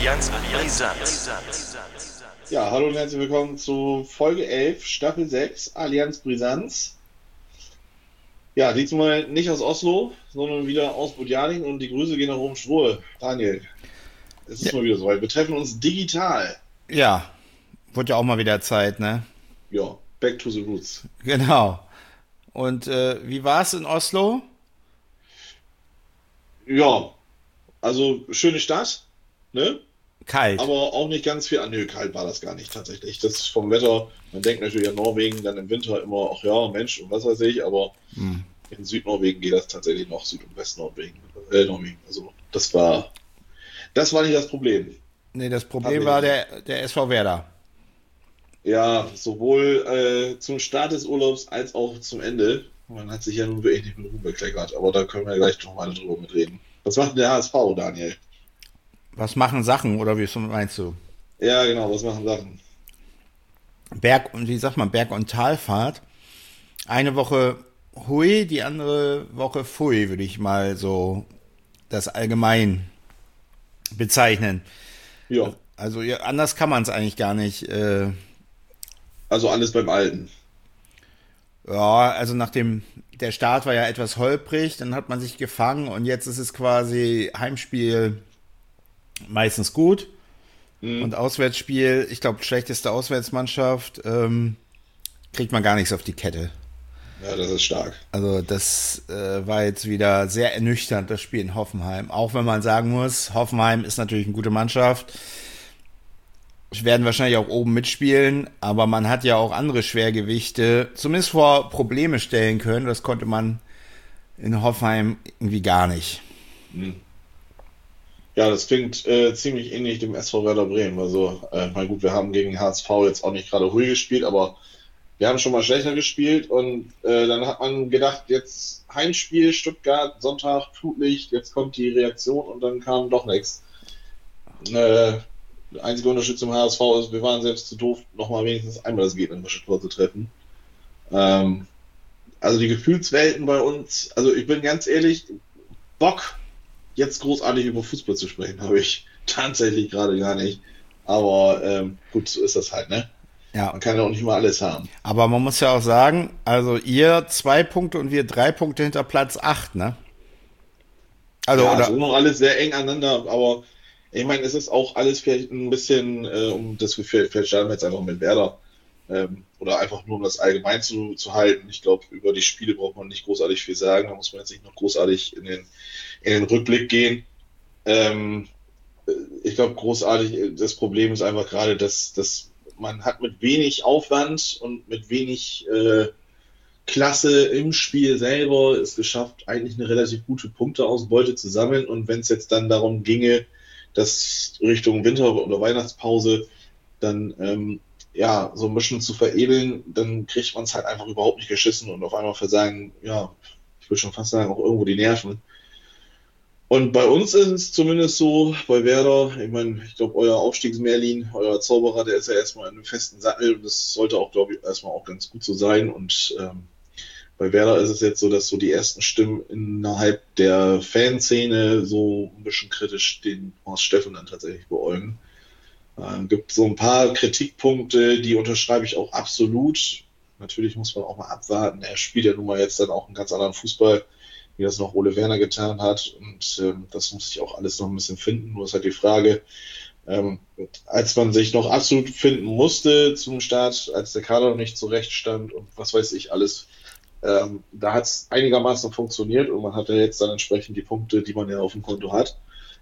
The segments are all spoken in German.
Brisant. Ja, hallo und herzlich willkommen zu Folge 11, Staffel 6, Allianz Brisanz. Ja, diesmal nicht aus Oslo, sondern wieder aus Budjanin und die Grüße gehen nach oben Strohe. Daniel, es Ja, ist mal wieder soweit. Wir treffen uns digital. ja, wurde ja auch mal wieder Zeit, ne? Ja, back to the roots. Genau. Und wie war es in Oslo? Ja, also schöne Stadt, ne? Kalt. Aber auch nicht ganz viel. Ah, nö, kalt war das gar nicht tatsächlich. Das ist vom Wetter, man denkt natürlich an Norwegen, dann im Winter immer, ach ja, Mensch, und was weiß ich, aber in Südnorwegen geht das tatsächlich noch, Süd- und Westnorwegen, Norwegen. Also das war nicht das Problem. Nee, das Problem Tatsächlich war nicht. der SV Werder. Ja, sowohl zum Start des Urlaubs als auch zum Ende. Man hat sich ja nun wirklich nicht mit Ruhm bekleckert, aber da können wir gleich noch mal drüber mitreden. Was macht denn der HSV, Daniel? Was machen Sachen, oder wie meinst du? Ja, genau, was machen Sachen? Berg und wie sagt man, Berg- und Talfahrt. Eine Woche hui, die andere Woche pfui, würde ich mal so das allgemein bezeichnen. Ja, Also ja, anders kann man es eigentlich gar nicht. also alles beim Alten. Ja, also der Start war ja etwas holprig, dann hat man sich gefangen und jetzt ist es quasi Heimspiel meistens gut und Hm. Auswärtsspiel, ich glaube, schlechteste Auswärtsmannschaft, kriegt man gar nichts auf die Kette. Ja, das ist stark. Also das war jetzt wieder sehr ernüchternd, das Spiel in Hoffenheim. Auch wenn man sagen muss, Hoffenheim ist natürlich eine gute Mannschaft, werden wahrscheinlich auch oben mitspielen, aber man hat ja auch andere Schwergewichte zumindest vor Probleme stellen können. Das konnte man in Hoffenheim irgendwie gar nicht. Hm. Ja, das klingt ziemlich ähnlich dem SV Werder Bremen. Also, mal gut, wir haben gegen HSV jetzt auch nicht gerade ruhig gespielt, aber wir haben schon mal schlechter gespielt und dann hat man gedacht, jetzt Heimspiel Stuttgart, Sonntag, Flutlicht, jetzt kommt die Reaktion und dann kam doch nichts. Der einzige Unterschied zum HSV ist, wir waren selbst zu doof, nochmal wenigstens einmal das gegnerische Tor zu treffen. Ähm, also die Gefühlswelten bei uns, also ich bin ganz ehrlich, Bock, jetzt großartig über Fußball zu sprechen, habe ich tatsächlich gerade gar nicht. Aber gut, so ist das halt, ne? Ja, Man kann ja auch nicht mal alles haben. aber man muss ja auch sagen, also ihr 2 Punkte und wir 3 Punkte hinter Platz 8, ne? Also, Ja, es oder, ist noch alles sehr eng aneinander, aber ich meine, es ist auch alles vielleicht ein bisschen, um das Gefühl, vielleicht starten wir jetzt einfach mit Werder, oder einfach nur um das allgemein zu halten. Ich glaube, über die Spiele braucht man nicht großartig viel sagen, da muss man jetzt nicht noch großartig in den Rückblick gehen. Ähm, ich glaube, großartig, das Problem ist einfach gerade, dass man hat mit wenig Aufwand und mit wenig Klasse im Spiel selber es geschafft, eigentlich eine relativ gute Punkteausbeute zu sammeln. Und wenn es jetzt dann darum ginge, dass Richtung Winter- oder Weihnachtspause dann ja so ein bisschen zu veredeln, dann kriegt man es halt einfach überhaupt nicht geschissen und auf einmal versagen, ja, ich würde schon fast sagen, auch irgendwo die Nerven. Und bei uns ist es zumindest so, bei Werder, ich meine, ich glaube, euer Aufstiegsmerlin, euer Zauberer, der ist ja erstmal in einem festen Sattel und das sollte auch, glaube ich, erstmal auch ganz gut so sein. Und bei Werder ist es jetzt so, dass so die ersten Stimmen innerhalb der Fanszene so ein bisschen kritisch den Horst Steffen dann tatsächlich beäugen. Gibt so ein paar Kritikpunkte, die unterschreibe ich auch absolut. Natürlich muss man auch mal abwarten. Er spielt ja nun mal jetzt dann auch einen ganz anderen Fußball, wie das noch Ole Werner getan hat. Und das muss sich auch alles noch ein bisschen finden. Nur ist halt die Frage, ähm, als man sich noch absolut finden musste zum Start, als der Kader noch nicht zurechtstand und was weiß ich alles, da hat es einigermaßen funktioniert und man hatte jetzt dann entsprechend die Punkte, die man ja auf dem Konto hat.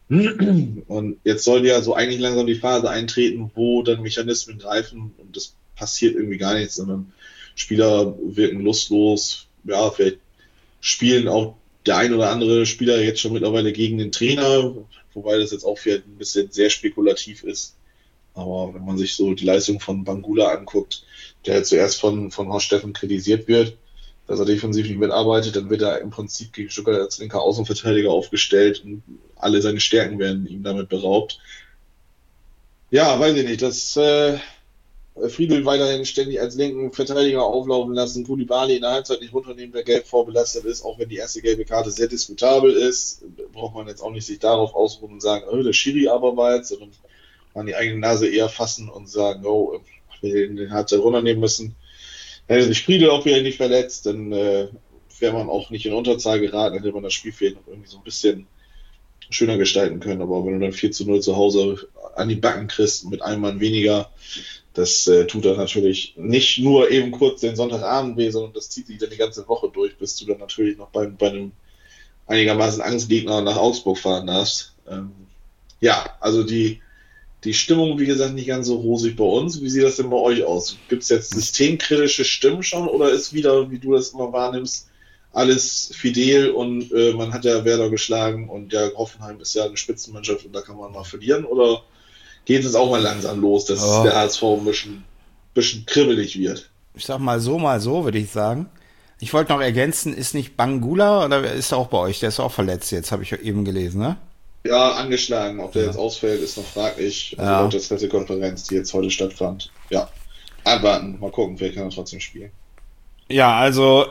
Und jetzt soll ja so eigentlich langsam die Phase eintreten, wo dann Mechanismen greifen und das passiert irgendwie gar nichts, sondern Spieler wirken lustlos, ja, vielleicht spielen auch der ein oder andere Spieler jetzt schon mittlerweile gegen den Trainer, wobei das jetzt auch vielleicht ein bisschen sehr spekulativ ist. Aber wenn man sich so die Leistung von Bangula anguckt, der ja zuerst von Horst Steffen kritisiert wird, dass er defensiv nicht mitarbeitet, dann wird er im Prinzip gegen Stuttgart als linker Außenverteidiger aufgestellt und alle seine Stärken werden ihm damit beraubt. Ja, weiß ich nicht, dass Friedel weiterhin ständig als linken Verteidiger auflaufen lassen, Koulibaly in der Halbzeit nicht runternehmen, der gelb vorbelastet ist, auch wenn die erste gelbe Karte sehr diskutabel ist, braucht man jetzt auch nicht sich darauf ausruhen und sagen, oh, der Schiri aber war jetzt, sondern an die eigene Nase eher fassen und sagen, oh, wir hätten den Halbzeit runternehmen müssen. Hätte sich Friedel auch wieder nicht verletzt, dann wäre man auch nicht in Unterzahl geraten, hätte man das Spiel vielleicht noch irgendwie so ein bisschen schöner gestalten können. Aber wenn du dann 4:0 zu Hause an die Backen kriegst mit einem Mann weniger, das tut dann natürlich nicht nur eben kurz den Sonntagabend weh, sondern das zieht sich dann die ganze Woche durch, bis du dann natürlich noch bei einem einigermaßen Angstgegner nach Augsburg fahren darfst. Ja, also die Stimmung, wie gesagt, nicht ganz so rosig bei uns. Wie sieht das denn bei euch aus? Gibt es jetzt systemkritische Stimmen schon oder ist wieder, wie du das immer wahrnimmst, alles fidel und man hat ja Werder geschlagen und ja, Hoffenheim ist ja eine Spitzenmannschaft und da kann man mal verlieren? Oder geht es auch mal langsam los, dass der HSV ein bisschen kribbelig wird? Ich sag mal so, würde ich sagen. Ich wollte noch ergänzen, ist nicht Bangula oder ist er auch bei euch? Der ist auch verletzt jetzt, habe ich eben gelesen, ne? Ja, angeschlagen. Ob der jetzt ausfällt, ist noch fraglich. Also laut der Pressekonferenz, die jetzt heute stattfand. Ja, abwarten, mal gucken, vielleicht kann er trotzdem spielen. Ja, also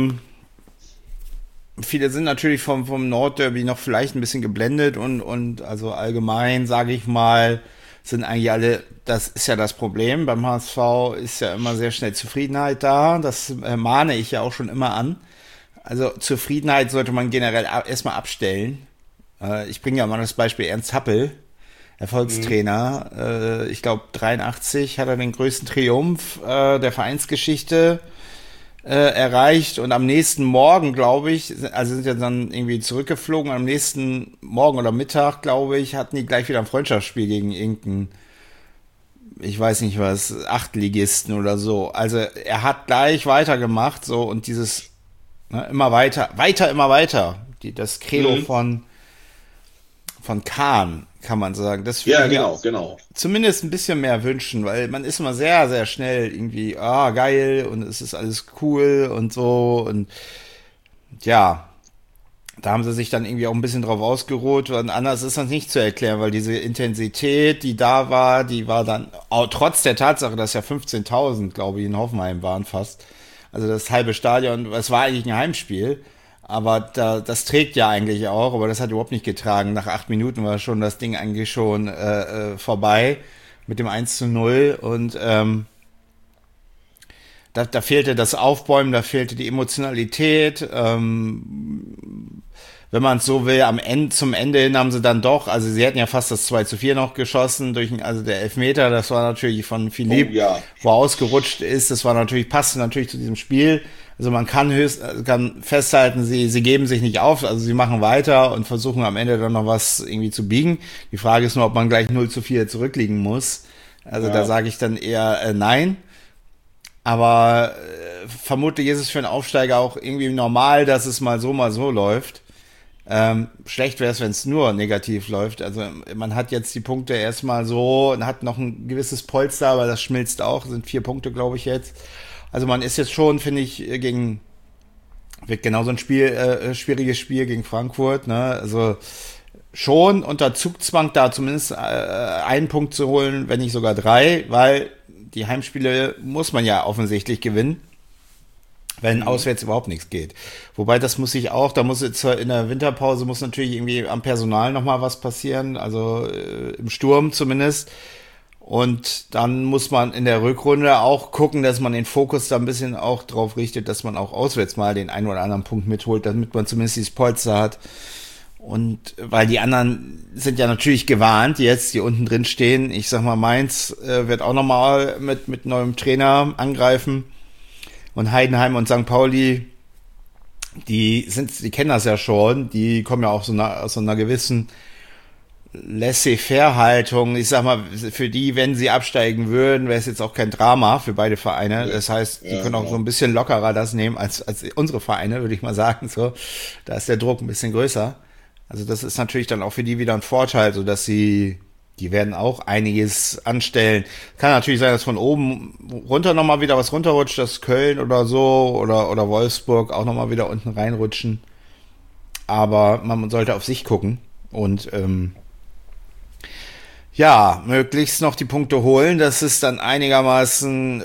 viele sind natürlich vom Nordderby noch vielleicht ein bisschen geblendet und also allgemein, sage ich mal, sind eigentlich alle, das ist ja das Problem, beim HSV ist ja immer sehr schnell Zufriedenheit da, das mahne ich ja auch schon immer an. Also Zufriedenheit sollte man generell erstmal abstellen. Ich bringe ja mal das Beispiel Ernst Happel, Erfolgstrainer. Ich glaube 83 hat er den größten Triumph der Vereinsgeschichte erreicht und am nächsten Morgen, glaube ich, also sind ja dann irgendwie zurückgeflogen, am nächsten Morgen oder Mittag, glaube ich, hatten die gleich wieder ein Freundschaftsspiel gegen irgendeinen, ich weiß nicht was, Achtligisten oder so. Also er hat gleich weitergemacht, so, und dieses immer weiter, immer weiter. Das Credo von Kahn, kann man sagen. Das ja, genau. Zumindest ein bisschen mehr wünschen, weil man ist immer sehr, sehr schnell irgendwie, geil und es ist alles cool und so und ja, da haben sie sich dann irgendwie auch ein bisschen drauf ausgeruht und anders ist das nicht zu erklären, weil diese Intensität, die war dann, auch trotz der Tatsache, dass ja 15.000, glaube ich, in Hoffenheim waren fast, also das halbe Stadion, es war eigentlich ein Heimspiel, aber das trägt ja eigentlich auch, aber das hat überhaupt nicht getragen. Nach 8 Minuten war schon das Ding eigentlich schon vorbei mit dem 1:0 und da fehlte das Aufbäumen, da fehlte die Emotionalität. Wenn man es so will, zum Ende hin haben sie dann doch, also sie hätten ja fast das 2:4 noch geschossen, also der Elfmeter, das war natürlich von Philipp, wo er ausgerutscht ist, passte natürlich zu diesem Spiel. Also man kann festhalten, sie geben sich nicht auf, also sie machen weiter und versuchen am Ende dann noch was irgendwie zu biegen. Die Frage ist nur, ob man gleich 0:4 zurückliegen muss. Also da sage ich dann eher nein. Aber vermutlich ist es für einen Aufsteiger auch irgendwie normal, dass es mal so läuft. Schlecht wäre es, wenn es nur negativ läuft. Also man hat jetzt die Punkte erstmal so, hat noch ein gewisses Polster, aber das schmilzt auch, sind 4 Punkte, glaube ich, jetzt. Also man ist jetzt schon, finde ich, wird genauso ein schwieriges Spiel gegen Frankfurt, ne? Also schon unter Zugzwang da zumindest einen Punkt zu holen, wenn nicht sogar 3, weil die Heimspiele muss man ja offensichtlich gewinnen, wenn auswärts überhaupt nichts geht. Wobei da muss jetzt in der Winterpause muss natürlich irgendwie am Personal nochmal was passieren, also im Sturm zumindest. Und dann muss man in der Rückrunde auch gucken, dass man den Fokus da ein bisschen auch drauf richtet, dass man auch auswärts mal den einen oder anderen Punkt mitholt, damit man zumindest dieses Polster hat. Und weil die anderen sind ja natürlich gewarnt jetzt, die unten drin stehen. Ich sag mal, Mainz wird auch nochmal mit neuem Trainer angreifen. Und Heidenheim und St. Pauli, die kennen das ja schon, die kommen ja auch aus so einer gewissen Laissez-faire-Haltung. Ich sag mal, für die, wenn sie absteigen würden, wäre es jetzt auch kein Drama für beide Vereine. Das heißt, die können auch so ein bisschen lockerer das nehmen als unsere Vereine, würde ich mal sagen. So, da ist der Druck ein bisschen größer. Also das ist natürlich dann auch für die wieder ein Vorteil, so dass die werden auch einiges anstellen. Kann natürlich sein, dass von oben runter nochmal wieder was runterrutscht, dass Köln oder so oder Wolfsburg auch nochmal wieder unten reinrutschen. Aber man sollte auf sich gucken und möglichst noch die Punkte holen. Das ist dann einigermaßen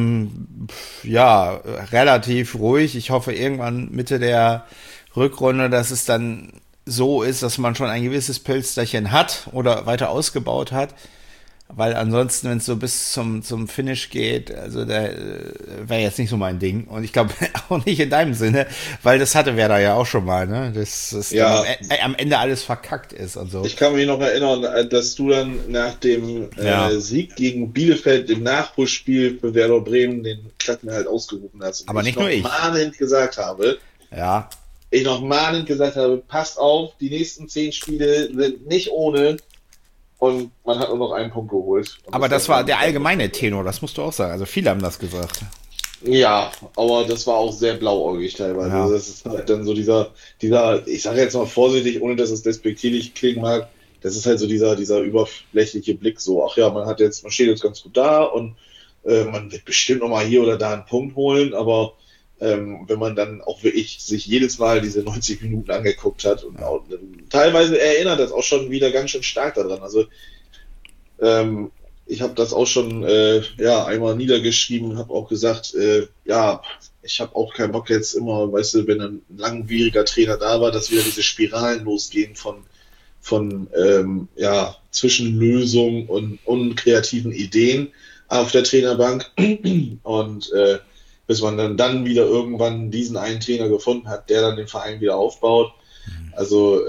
relativ ruhig. Ich hoffe irgendwann Mitte der Rückrunde, dass es dann so ist, dass man schon ein gewisses Pölsterchen hat oder weiter ausgebaut hat. Weil ansonsten, wenn es so bis zum Finish geht, also da wäre jetzt nicht so mein Ding. Und ich glaube auch nicht in deinem Sinne, weil das hatte Werder ja auch schon mal, ne? Dass dann Ja, am Ende alles verkackt ist und so. ich kann mich noch erinnern, dass du dann nach dem Ja. Sieg gegen Bielefeld im Nachholspiel für Werder Bremen den Klassenerhalt ausgerufen hast. Und Aber nicht nur ich. Ich Ja. noch mahnend gesagt habe, passt auf, die nächsten 10 Spiele sind nicht ohne und man hat nur noch einen Punkt geholt. Und Aber das war das war dann der dann allgemeine Tenor, das musst du auch sagen. Also viele haben das gesagt. ja, aber das war auch sehr blauäugig teilweise. Also Ja. das ist halt dann so ich sage jetzt mal vorsichtig, ohne dass es despektierlich klingen mag, das ist halt so dieser überflächliche Blick so, ach ja, man steht jetzt ganz gut da und man wird bestimmt noch mal hier oder da einen Punkt holen, aber wenn man dann auch wirklich sich jedes Mal diese 90 Minuten angeguckt hat und Ja. auch, teilweise erinnert das auch schon wieder ganz schön stark daran. Also ähm, ich habe das auch schon einmal niedergeschrieben, habe auch gesagt, ja, ich habe auch keinen Bock jetzt immer, weißt du, wenn ein langwieriger Trainer da war, dass wieder diese Spiralen losgehen von Zwischenlösungen und unkreativen Ideen auf der Trainerbank und bis man dann wieder irgendwann diesen einen Trainer gefunden hat, der dann den Verein wieder aufbaut. Also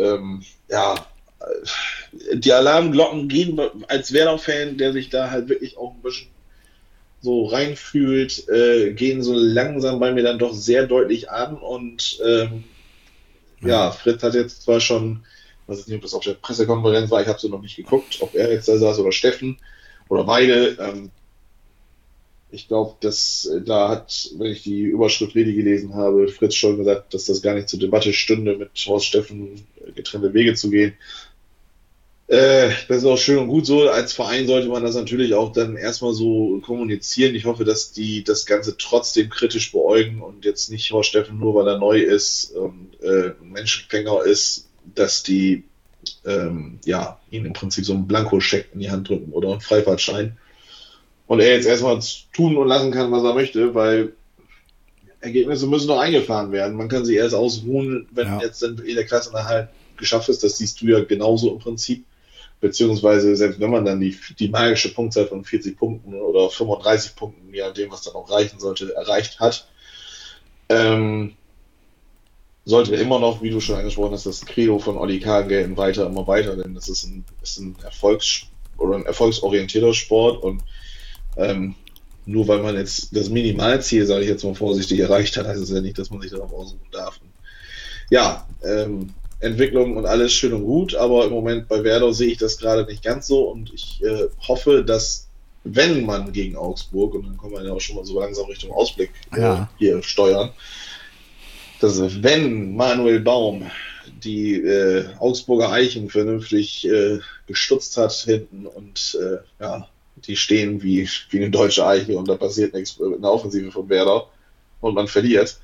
die Alarmglocken gehen als Werder-Fan, der sich da halt wirklich auch ein bisschen so reinfühlt, gehen so langsam bei mir dann doch sehr deutlich an. Und Ja. Fritz hat jetzt zwar schon, weiß ich nicht, ob das auf der Pressekonferenz war, ich habe sie noch nicht geguckt, ob er jetzt da saß oder Steffen oder beide. Ich glaube, dass da hat, wenn ich die Überschrift richtig gelesen habe, Fritz schon gesagt, dass das gar nicht zur Debatte stünde, mit Horst Steffen getrennte Wege zu gehen. Das ist auch schön und gut so. Als Verein sollte man das natürlich auch dann erstmal so kommunizieren. Ich hoffe, dass die das Ganze trotzdem kritisch beäugen und jetzt nicht Horst Steffen nur, weil er neu ist und ein Menschenfänger ist, dass die ihm im Prinzip so einen Blankoscheck in die Hand drücken oder einen Freifahrtschein. Und er jetzt erstmal tun und lassen kann, was er möchte, weil Ergebnisse müssen noch eingefahren werden. Man kann sich erst ausruhen, wenn Ja. jetzt dann der Klassenerhalt geschafft ist. Das siehst du ja genauso im Prinzip. Beziehungsweise selbst wenn man dann die magische Punktzahl von 40 Punkten oder 35 Punkten, je nachdem, was dann auch reichen sollte, erreicht hat, ähm, sollte immer noch, wie du schon angesprochen hast, das Credo von Olli Kahn gelten, immer weiter, denn das ist ein ein erfolgsorientierter Sport und ähm, nur weil man jetzt das Minimalziel, sage ich jetzt mal vorsichtig, erreicht hat, heißt es ja nicht, dass man sich darauf ausruhen darf. Ja, Entwicklung und alles schön und gut, aber im Moment bei Werder sehe ich das gerade nicht ganz so und ich hoffe, dass wenn man gegen Augsburg, und dann kommen wir ja auch schon mal so langsam Richtung Ausblick Ja. hier steuern, dass wenn Manuel Baum die Augsburger Eichen vernünftig gestutzt hat hinten und die stehen wie eine deutsche Eiche und da passiert nichts in der Offensive von Werder und man verliert.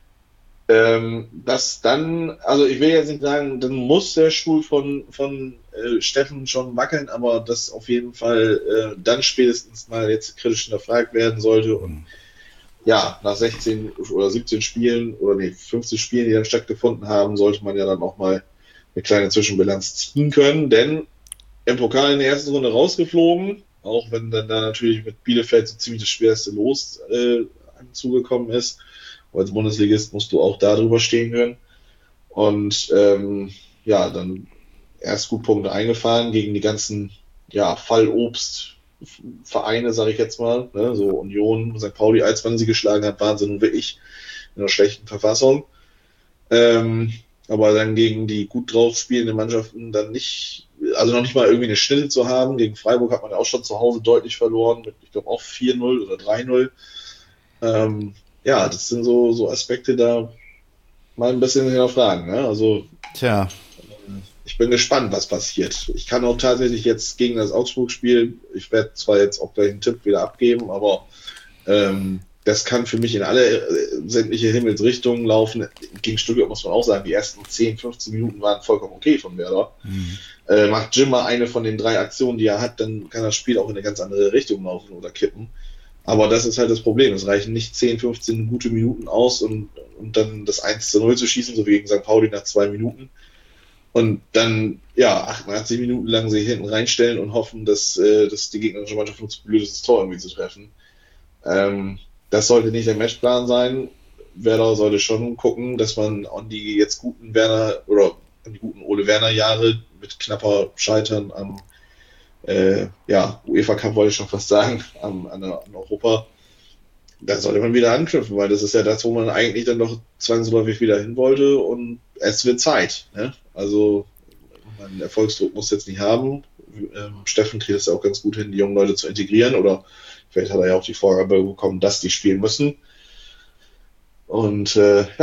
Dass dann, also ich will jetzt nicht sagen, dann muss der Stuhl von Steffen schon wackeln, aber dass auf jeden Fall dann spätestens mal jetzt kritisch hinterfragt werden sollte und ja, nach 16 oder 17 Spielen oder nee, 15 Spielen, die dann stattgefunden haben, sollte man ja dann auch mal eine kleine Zwischenbilanz ziehen können, denn im Pokal in der ersten Runde rausgeflogen, auch wenn dann da natürlich mit Bielefeld so ziemlich das schwerste Los zugekommen ist. Als Bundesligist musst du auch da drüber stehen können. Und dann erst gut Punkte eingefahren gegen die ganzen Fallobstvereine, sage ich jetzt mal. Ne? So Union, St. Pauli, als man sie geschlagen hat, waren sie nun wirklich in einer schlechten Verfassung. Aber dann gegen die gut drauf spielenden Mannschaften dann nicht, also noch nicht mal irgendwie eine Schnitte zu haben. Gegen Freiburg hat man ja auch schon zu Hause deutlich verloren, mit, ich glaube, auch 4-0 oder 3-0. Das sind so Aspekte, da mal ein bisschen hinterfragen. Ne? Also Tja. ich bin gespannt, was passiert. Ich kann auch tatsächlich jetzt gegen das Augsburg-Spiel, ich werde zwar jetzt auch gleich einen Tipp wieder abgeben, aber das kann für mich in alle sämtliche Himmelsrichtungen laufen. Gegen Stuttgart muss man auch sagen, die ersten 10, 15 Minuten waren vollkommen okay von Werder. Macht Jim mal eine von den 3 Aktionen, die er hat, dann kann das Spiel auch in eine ganz andere Richtung laufen oder kippen. Aber das ist halt das Problem. Es reichen nicht 10, 15 gute Minuten aus und dann das 1-0 zu schießen, so wie gegen St. Pauli nach 2 Minuten. Und dann, ja, 88 Minuten lang sich hinten reinstellen und hoffen, dass die gegnerische Mannschaft uns zu blöd ist, das Tor irgendwie zu treffen. Das sollte nicht der Matchplan sein. Werder sollte schon gucken, dass man an die jetzt guten Werner oder an die guten Ole Werner Jahre mit knapper Scheitern am UEFA Cup wollte ich schon fast sagen, an Europa, da sollte man wieder anknüpfen, weil das ist ja das, wo man eigentlich dann noch zwangsläufig wieder hin wollte und es wird Zeit. Ne? Also einen Erfolgsdruck muss jetzt nicht haben. Steffen kriegt es ja auch ganz gut hin, die jungen Leute zu integrieren oder vielleicht hat er ja auch die Vorgabe bekommen, dass die spielen müssen. Und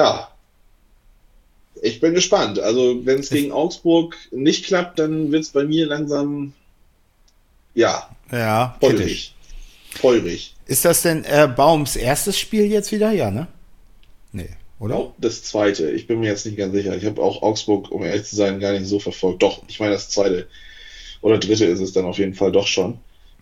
ich bin gespannt. Also wenn es gegen Augsburg nicht klappt, dann wird es bei mir langsam kritisch. Feurig. Ist das denn Baums erstes Spiel jetzt wieder? Ja, ne? Nee, oder? Oh, das zweite. Ich bin mir jetzt nicht ganz sicher. Ich habe auch Augsburg, um ehrlich zu sein, gar nicht so verfolgt. Doch, ich meine, das zweite oder dritte ist es dann auf jeden Fall doch schon.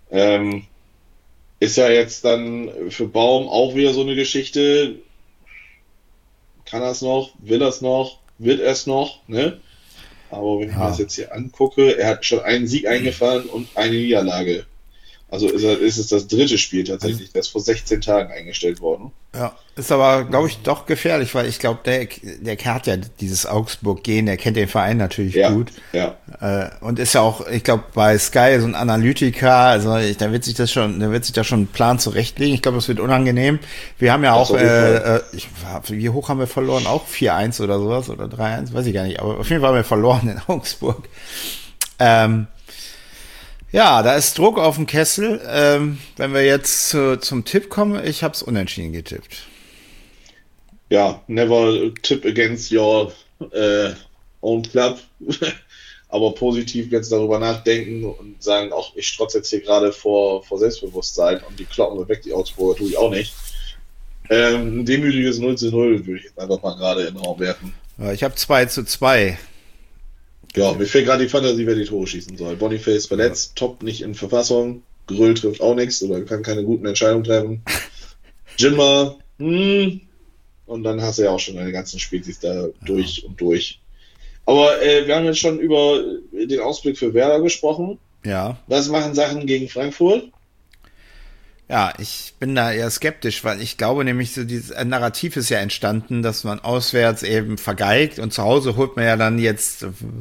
Ist ja jetzt dann für Baum auch wieder so eine Geschichte. Kann er es noch? Will er es noch? Wird er es noch? Ne? Aber wenn ich mir das jetzt hier angucke, er hat schon einen Sieg eingefahren und eine Niederlage. Also ist es das dritte Spiel tatsächlich. Der ist vor 16 Tagen eingestellt worden. Ja, ist aber, glaube ich, doch gefährlich, weil ich glaube, der hat ja dieses Augsburg-Gen, der kennt den Verein natürlich gut. Ja. Und ist ja auch, ich glaube, bei Sky so ein Analytiker, also da wird sich da schon ein Plan zurechtlegen. Ich glaube, das wird unangenehm. Wir haben ja auch, wie hoch haben wir verloren? Auch 4-1 oder sowas oder 3-1, weiß ich gar nicht. Aber auf jeden Fall haben wir verloren in Augsburg. Ja, da ist Druck auf dem Kessel. Wenn wir jetzt zum Tipp kommen, ich habe es unentschieden getippt. Ja, never tip against your own club. Aber positiv jetzt darüber nachdenken und sagen, auch ich strotze jetzt hier gerade vor Selbstbewusstsein und die kloppen wir weg, die Augsburger tue ich auch nicht. Ein demütiges 0-0 würde ich jetzt einfach mal gerade in den Raum werfen. Ja, ich habe 2-2. Ja, mir fehlt gerade die Fantasie, wer die Tore schießen soll. Boniface verletzt, Top nicht in Verfassung, Gröll trifft auch nichts oder kann keine guten Entscheidungen treffen. Jimmer, und dann hast du ja auch schon deine ganzen Spezies da durch und durch. Aber wir haben jetzt schon über den Ausblick für Werder gesprochen. Ja. Was machen Sachen gegen Frankfurt? Ja, ich bin da eher skeptisch, weil ich glaube nämlich, so dieses Narrativ ist ja entstanden, dass man auswärts eben vergeigt und zu Hause holt man ja dann jetzt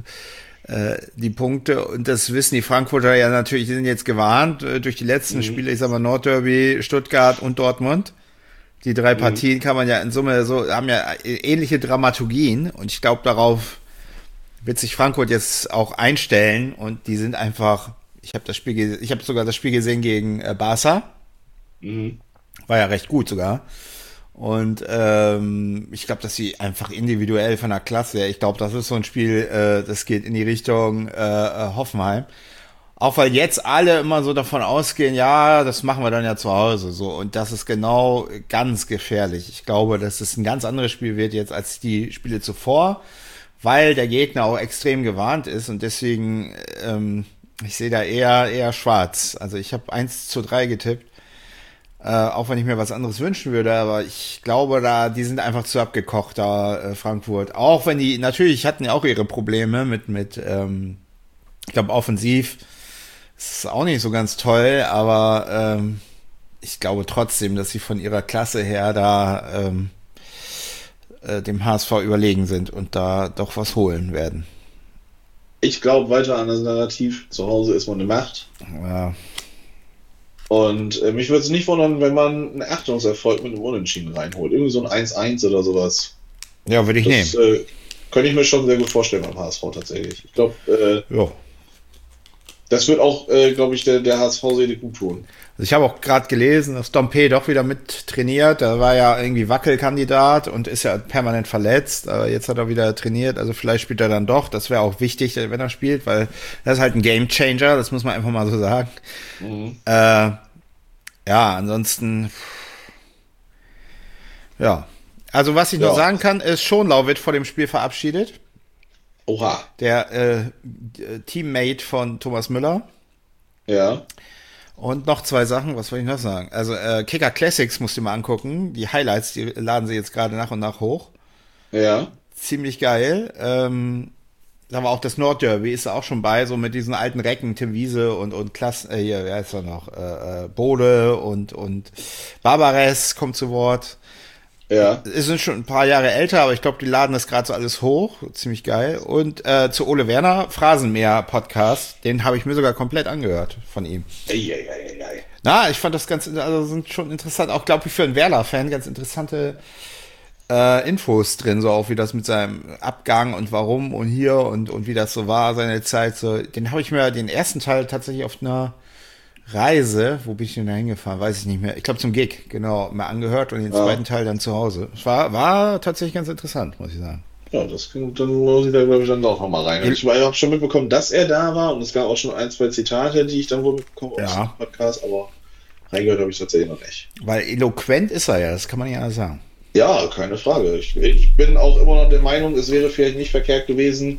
die Punkte und das wissen die Frankfurter ja natürlich, die sind jetzt gewarnt durch die letzten Spiele, ich sag mal Nordderby, Stuttgart und Dortmund. Die 3 Partien kann man ja in Summe so, haben ja ähnliche Dramaturgien und ich glaube, darauf wird sich Frankfurt jetzt auch einstellen und die sind einfach, ich habe sogar das Spiel gesehen gegen Barca. War ja recht gut sogar. Und ich glaube, dass sie einfach individuell von der Klasse, ich glaube, das ist so ein Spiel, das geht in die Richtung Hoffenheim. Auch weil jetzt alle immer so davon ausgehen, ja, das machen wir dann ja zu Hause. So. Und das ist genau ganz gefährlich. Ich glaube, dass es ein ganz anderes Spiel wird jetzt als die Spiele zuvor, weil der Gegner auch extrem gewarnt ist und deswegen, ich sehe da eher schwarz. Also ich habe 1-3 getippt. Auch wenn ich mir was anderes wünschen würde, aber ich glaube, die sind einfach zu abgekocht, Frankfurt. Auch wenn die, natürlich hatten ja auch ihre Probleme mit ich glaube, offensiv ist es auch nicht so ganz toll, aber ich glaube trotzdem, dass sie von ihrer Klasse her da dem HSV überlegen sind und da doch was holen werden. Ich glaube weiter an das Narrativ, zu Hause ist man eine Macht. Ja. Und mich würde es nicht wundern, wenn man einen Achtungserfolg mit einem Unentschieden reinholt. Irgendwie so ein 1-1 oder sowas. Ja, würde ich nehmen. Könnte ich mir schon sehr gut vorstellen beim HSV tatsächlich. Ich glaube, das wird auch, glaube ich, der HSV-Seele gut tun. Also ich habe auch gerade gelesen, dass Dompe doch wieder mit trainiert. Da war ja irgendwie Wackelkandidat und ist ja permanent verletzt. Aber jetzt hat er wieder trainiert. Also vielleicht spielt er dann doch. Das wäre auch wichtig, wenn er spielt, weil das ist halt ein Gamechanger. Das muss man einfach mal so sagen. Ja, ansonsten ja. Also was ich noch sagen kann, ist, Schonlau wird vor dem Spiel verabschiedet. Oha. Der Teammate von Thomas Müller. Ja. Und noch 2 Sachen, was wollte ich noch sagen? Also Kicker Classics musst du mal angucken. Die Highlights, die laden sie jetzt gerade nach und nach hoch. Ja. Ziemlich geil. Da war auch das Nordderby, ist auch schon bei, so mit diesen alten Recken, Tim Wiese und hier, wer ist da noch? Bode und Barbares kommt zu Wort. Ja. Es sind schon ein paar Jahre älter, aber ich glaube, die laden das gerade so alles hoch. Ziemlich geil. Und zu Ole Werner, Phrasenmäher-Podcast, den habe ich mir sogar komplett angehört von ihm. Ei. Na, ich fand das also sind schon interessant, auch glaube ich für einen Werder-Fan ganz interessante Infos drin, so auch wie das mit seinem Abgang und warum und hier und wie das so war, seine Zeit. So, den habe ich mir den ersten Teil tatsächlich auf einer Reise, wo bin ich denn da hingefahren, weiß ich nicht mehr. Ich glaube zum Gig, genau, mal angehört und den zweiten Teil dann zu Hause. Es war tatsächlich ganz interessant, muss ich sagen. Ja, dann muss ich da, glaube ich, dann auch nochmal rein. Und ich habe schon mitbekommen, dass er da war und es gab auch schon ein, zwei Zitate, die ich dann wohl mitbekommen aus dem Podcast, aber reingehört habe ich tatsächlich noch nicht. Weil eloquent ist er ja, das kann man ja sagen. Ja, keine Frage. Ich bin auch immer noch der Meinung, es wäre vielleicht nicht verkehrt gewesen,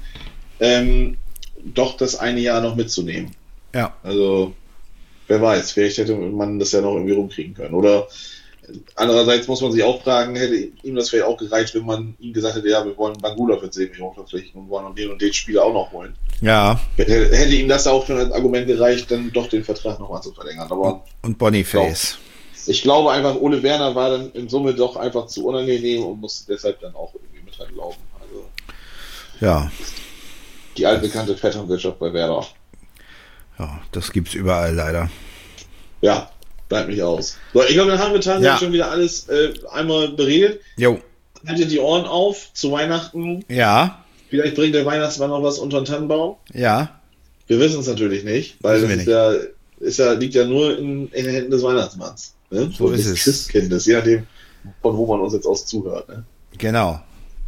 doch das eine Jahr noch mitzunehmen. Ja. Also, wer weiß, vielleicht hätte man das ja noch irgendwie rumkriegen können. Oder andererseits muss man sich auch fragen, hätte ihm das vielleicht auch gereicht, wenn man ihm gesagt hätte, ja, wir wollen Bangula für 10 Millionen verpflichten und wollen und den Spieler auch noch holen. Ja. Hätte ihm das auch schon als Argument gereicht, dann doch den Vertrag nochmal zu verlängern. Aber und Boniface. Ich glaube einfach, Ole Werner war dann in Summe doch einfach zu unangenehm und musste deshalb dann auch irgendwie mit reinlaufen. Also ja. Die altbekannte Vetternwirtschaft bei Werder. Ja, das gibt's überall leider. Ja, bleibt nicht aus. So, ich glaube, dann haben wir tatsächlich schon wieder alles einmal beredet. Jo. Haltet die Ohren auf zu Weihnachten. Ja. Vielleicht bringt der Weihnachtsmann noch was unter den Tannenbaum. Ja. Wir wissen es natürlich nicht, weil das liegt ja nur in den Händen des Weihnachtsmanns. Ne? So ist es. Christkindes, je nachdem, von wo man uns jetzt aus zuhört. Ne? Genau.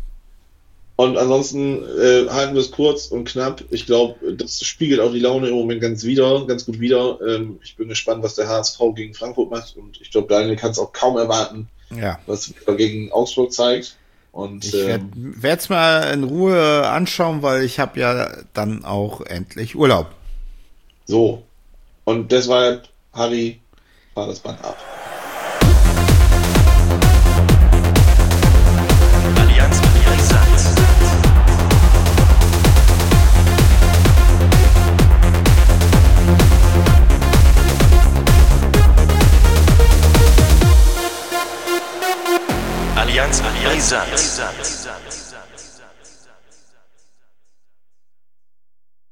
Und ansonsten halten wir es kurz und knapp. Ich glaube, das spiegelt auch die Laune im Moment ganz gut wieder. Ich bin gespannt, was der HSV gegen Frankfurt macht. Und ich glaube, Daniel kann es auch kaum erwarten, was er gegen Augsburg zeigt. Und ich werde es mal in Ruhe anschauen, weil ich habe ja dann auch endlich Urlaub. So. Und deshalb, Harry, fahr das Band ab. Allianz Brisant. Allianz Brisant.